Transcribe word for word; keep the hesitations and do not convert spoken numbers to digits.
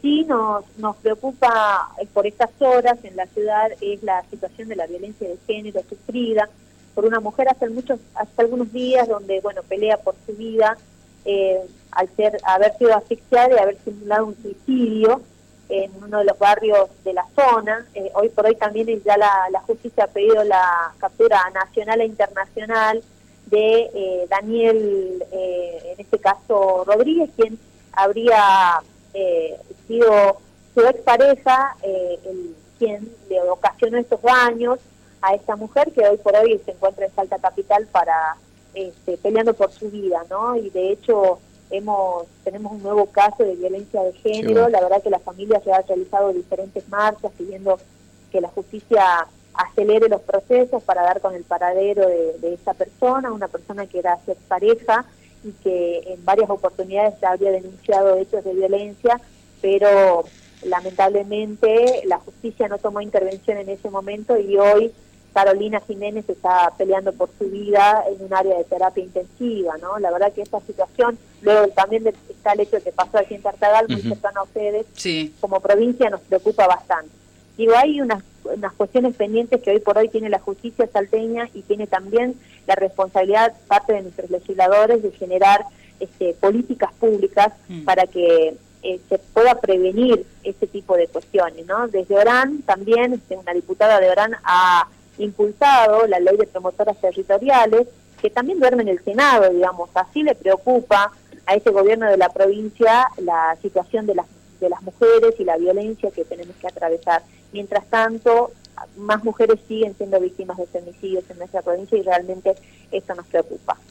sí nos, nos preocupa por estas horas en la ciudad es la situación de la violencia de género sufrida por una mujer hace muchos, hace algunos días, donde bueno pelea por su vida eh, al ser haber sido asfixiada y haber simulado un suicidio en uno de los barrios de la zona. Eh, hoy por hoy también ya la, la justicia ha pedido la captura nacional e internacional de eh, Daniel, eh, en este caso Rodríguez, quien habría eh, sido su expareja, eh, el, quien le ocasionó estos daños a esta mujer que hoy por hoy se encuentra en Salta Capital para este, peleando por su vida, ¿no? Y de hecho hemos tenemos un nuevo caso de violencia de género. Sí, bueno. La verdad que la familia se ha realizado diferentes marchas pidiendo que la justicia acelere los procesos para dar con el paradero de, de esa persona, una persona que era su expareja y que en varias oportunidades ya había denunciado hechos de violencia, pero lamentablemente la justicia no tomó intervención en ese momento y hoy Carolina Jiménez está peleando por su vida en un área de terapia intensiva, ¿no? La verdad que esta situación, luego también de, está el hecho de que pasó aquí en Tartagal, muy uh-huh. cercano a ustedes, sí. Como provincia nos preocupa bastante. Digo, hay unas, unas cuestiones pendientes que hoy por hoy tiene la justicia salteña y tiene también la responsabilidad, parte de nuestros legisladores, de generar este, políticas públicas uh-huh. para que eh, se pueda prevenir este tipo de cuestiones, ¿no? Desde Orán también, este, una diputada de Orán ha impulsado la ley de promotoras territoriales, que también duerme en el Senado, digamos. Así le preocupa a este gobierno de la provincia la situación de las, de las mujeres y la violencia que tenemos que atravesar. Mientras tanto, más mujeres siguen siendo víctimas de femicidios en nuestra provincia y realmente esto nos preocupa.